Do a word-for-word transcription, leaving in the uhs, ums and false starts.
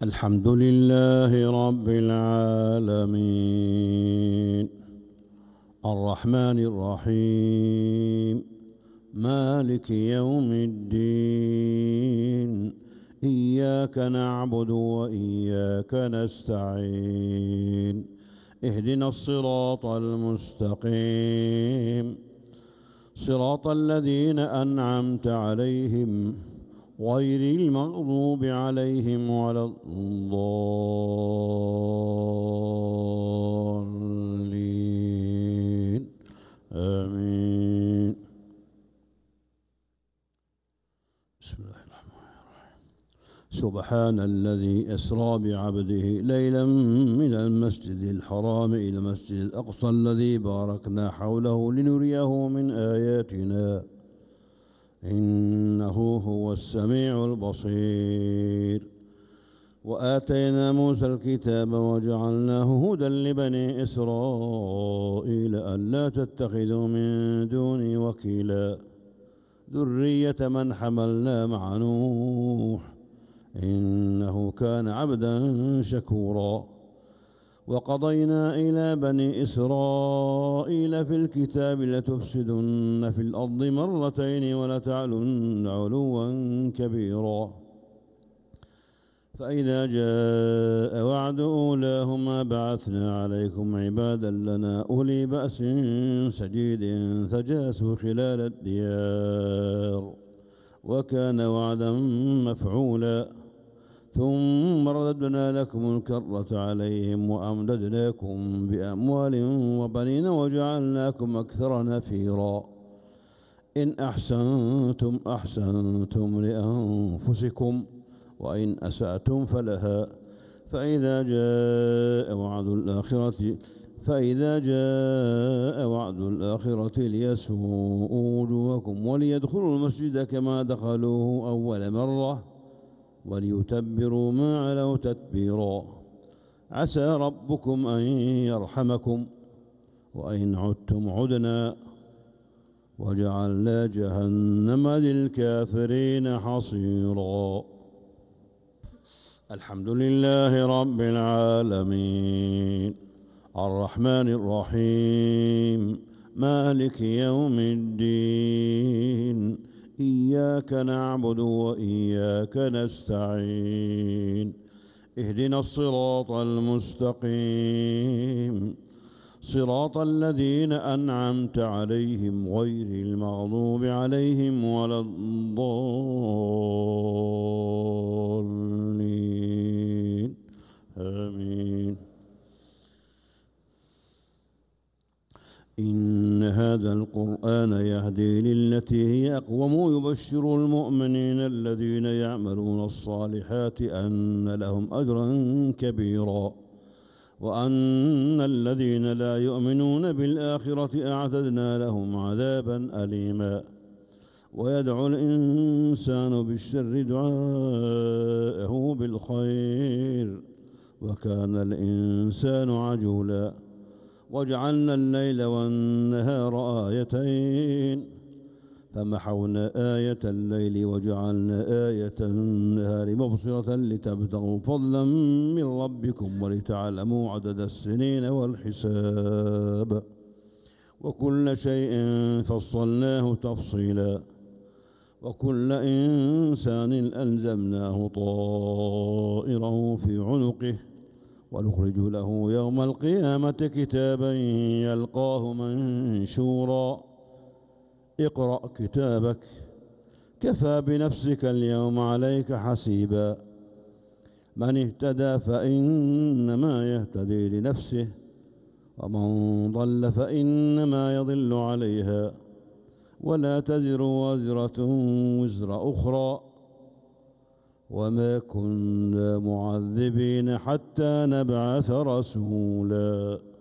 الحمد لله رب العالمين الرحمن الرحيم مالك يوم الدين إياك نعبد وإياك نستعين اهدنا الصراط المستقيم صراط الذين أنعمت عليهم غير المغضوب عليهم ولا الضالين آمين. بسم الله الرحمن الرحيم. سبحان الذي أسرى بعبده ليلا من المسجد الحرام إلى المسجد الأقصى الذي باركنا حوله لنريه من آياتنا إنه هو السميع البصير. وآتينا موسى الكتاب وجعلناه هدى لبني إسرائيل ألا تتخذوا من دوني وكيلا ذرية من حملنا مع نوح إنه كان عبدا شكورا. وقضينا إلى بني إسرائيل في الكتاب لتفسدن في الأرض مرتين ولتعلن علوا كبيرا. فإذا جاء وعد أولاهما بعثنا عليكم عبادا لنا أولي بأس شديد فجاسوا خلال الديار وكان وعدا مفعولا. ثم رددنا لكم الكرة عليهم وأمددناكم بأموال وبنين وجعلناكم أكثر نفيرا. إن أحسنتم أحسنتم لأنفسكم وإن أسأتم فلها. فإذا جاء وعد الآخرة فإذا جاء وعد الآخرة ليسوءوا وجوهكم وليدخلوا المسجد كما دخلوه أول مرة وليتبروا ما علوا تتبيرا. عسى ربكم أن يرحمكم وإن عدتم عدنا وجعلنا جهنم للكافرين حصيرا. الحمد لله رب العالمين الرحمن الرحيم مالك يوم الدين إياك نعبد وإياك نستعين اهدنا الصراط المستقيم صراط الذين أنعمت عليهم غير المغضوب عليهم ولا الضالين آمين. إن هذا القرآن يهدي للتي هي أقوم يبشر المؤمنين الذين يعملون الصالحات أن لهم أجرا كبيرا وأن الذين لا يؤمنون بالآخرة أعتدنا لهم عذابا أليما. ويدعو الإنسان بالشر دعاءه بالخير وكان الإنسان عجولا. وجعلنا الليل والنهار آيتين فمحونا آية الليل وجعلنا آية النهار مبصرة لتبتغوا فضلا من ربكم ولتعلموا عدد السنين والحساب وكل شيء فصلناه تفصيلا. وكل إنسان ألزمناه طائره في عنقه ونخرج له يوم القيامة كتابا يلقاه منشورا. اقرأ كتابك كفى بنفسك اليوم عليك حسيبا. من اهتدى فإنما يهتدي لنفسه ومن ضل فإنما يضل عليها ولا تزر وازرة وزر أخرى وما كنا معذبين حتى نبعث رسولا.